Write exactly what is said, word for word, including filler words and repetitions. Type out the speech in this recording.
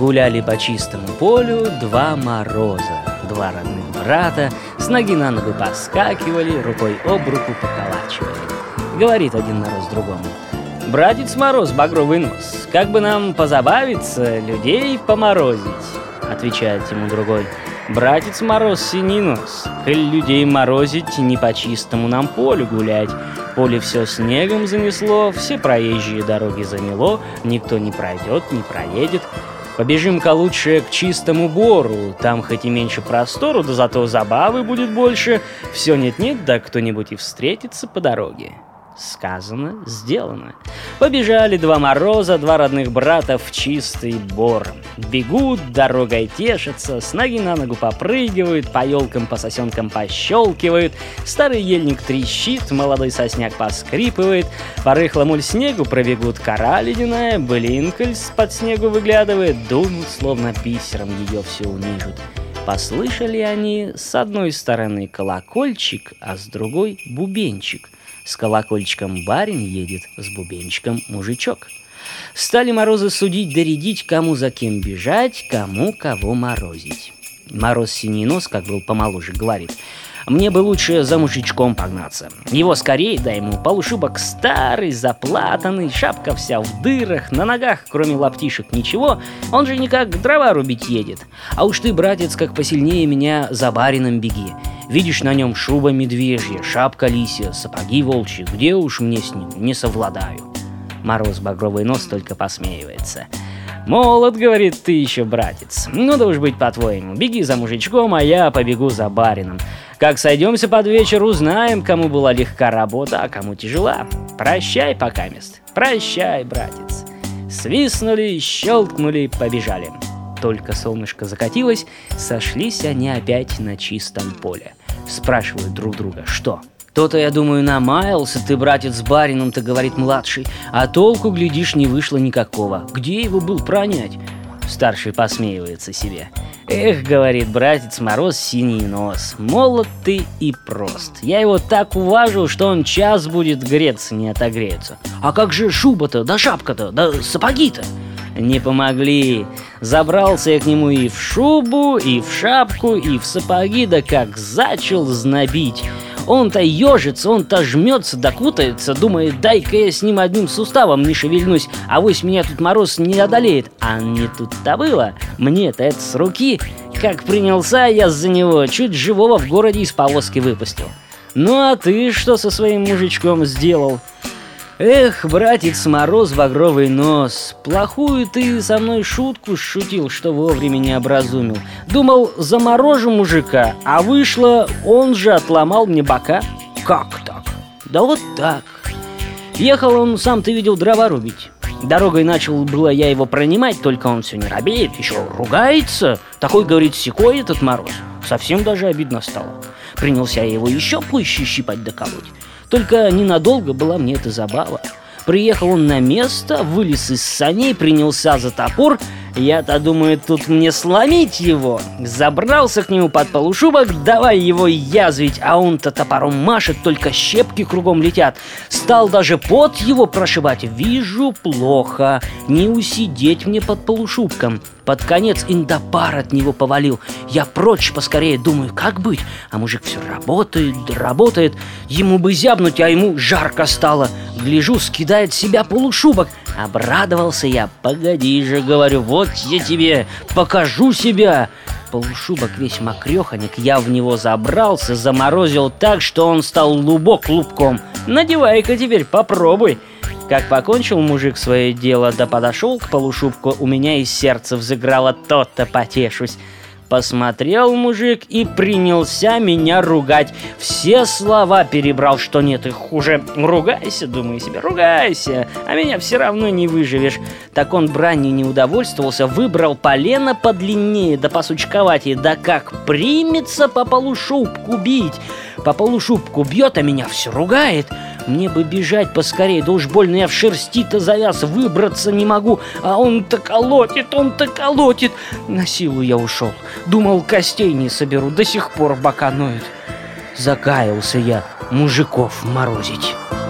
Гуляли по чистому полю два мороза, два родных брата, с ноги на ногу поскакивали, рукой об руку поколачивали. Говорит один мороз другому: «Братец Мороз, багровый нос, как бы нам позабавиться, людей поморозить?» Отвечает ему другой: «Братец Мороз, синий нос, коль людей морозить, не по чистому нам полю гулять. Поле все снегом занесло, все проезжие дороги замело, никто не пройдет, не проедет. Побежим-ка лучше к чистому бору, там хоть и меньше простору, да зато забавы будет больше. Все нет-нет, да кто-нибудь и встретится по дороге». Сказано, сделано. Побежали два мороза, два родных брата в чистый бор. Бегут, дорогой тешатся, с ноги на ногу попрыгивают, по елкам, по сосенкам пощелкивают. Старый ельник трещит, молодой сосняк поскрипывает. По рыхлому снегу пробегут кора ледяная, блинколь с-под снегу выглядывает, дунут, словно бисером ее все унижут. Послышали они с одной стороны колокольчик, а с другой бубенчик. С колокольчиком барин едет, с бубенчиком мужичок. Стали морозы судить, доредить, кому за кем бежать, кому кого морозить. Мороз синий нос, как был помоложе, говорит: «Мне бы лучше за мужичком погнаться. Его скорее, дай ему полушубок старый, заплатанный, шапка вся в дырах, на ногах, кроме лаптишек, ничего, он же никак дрова рубить едет. А уж ты, братец, как посильнее меня, за барином беги. Видишь, на нем шуба медвежья, шапка лисья, сапоги волчьи, где уж мне с ним не совладаю». Мороз багровый нос только посмеивается. «Молод, — говорит, — ты еще, братец. Ну да уж быть по-твоему. Беги за мужичком, а я побегу за барином. Как сойдемся под вечер, узнаем, кому была легка работа, а кому тяжела. Прощай, покамест. Прощай, братец». Свистнули, щелкнули, побежали. Только солнышко закатилось, сошлись они опять на чистом поле. Спрашивают друг друга: «Что? То-то, я думаю, намаялся ты, братец, с барином-то, — говорит младший, — а толку, глядишь, не вышло никакого. Где его был пронять?» Старший посмеивается себе. «Эх, — говорит, — братец Мороз, синий нос, молод ты и прост. Я его так уважу, что он час будет греться, не отогреется. А как же шуба-то, да шапка-то, да сапоги-то?» Не помогли. Забрался я к нему и в шубу, и в шапку, и в сапоги, да как зачал знобить. Он-то ежится, он-то жмется, да кутается, думает: дай-ка я с ним одним суставом не шевельнусь, авось меня тут мороз не одолеет. А не тут-то было. Мне-то это с руки. Как принялся я за него, чуть живого в городе из повозки выпустил. Ну а ты что со своим мужичком сделал? Эх, братец Мороз, багровый нос, плохую ты со мной шутку шутил, что вовремя не образумил. Думал, заморожу мужика, а вышло, он же отломал мне бока. Как так? Да вот так. Ехал он, сам ты видел, дрова рубить. Дорогой начал было я его пронимать, только он все не робеет, еще ругается. Такой, говорит, секой этот Мороз. Совсем даже обидно стало. Принялся я его еще пуще щипать да колоть. Только ненадолго была мне эта забава. Приехал он на место, вылез из саней, принялся за топор. Я-то думаю, тут мне сломить его. Забрался к нему под полушубок, давай его язвить, а он-то топором машет, только щепки кругом летят. Стал даже пот его прошибать. Вижу, плохо, не усидеть мне под полушубком. Под конец индопар от него повалил. Я прочь поскорее, думаю, как быть? А мужик все работает, да работает. Ему бы зябнуть, а ему жарко стало. Гляжу, скидает с себя полушубок. Обрадовался я. Погоди же, говорю, вот я тебе покажу себя. Полушубок весь мокреханик, я в него забрался, заморозил так, что он стал лубок лубком. Надевай-ка теперь, попробуй. Как покончил мужик свое дело, да подошел к полушубку, у меня из сердца взыграло: то-то потешусь. Посмотрел мужик и принялся меня ругать. Все слова перебрал, что нет их хуже. Ругайся, думаю себе, ругайся, а меня все равно не выживешь. Так он бранью не удовольствовался, выбрал полено подлиннее да посучковатее, да как примется по полушубку бить. По полушубку бьет, а меня все ругает. Мне бы бежать поскорее, да уж больно я в шерсти-то завяз, выбраться не могу. А он-то колотит, он-то колотит. На силу я ушел. Думал, костей не соберу, до сих пор бока ноют. Закаялся я мужиков морозить.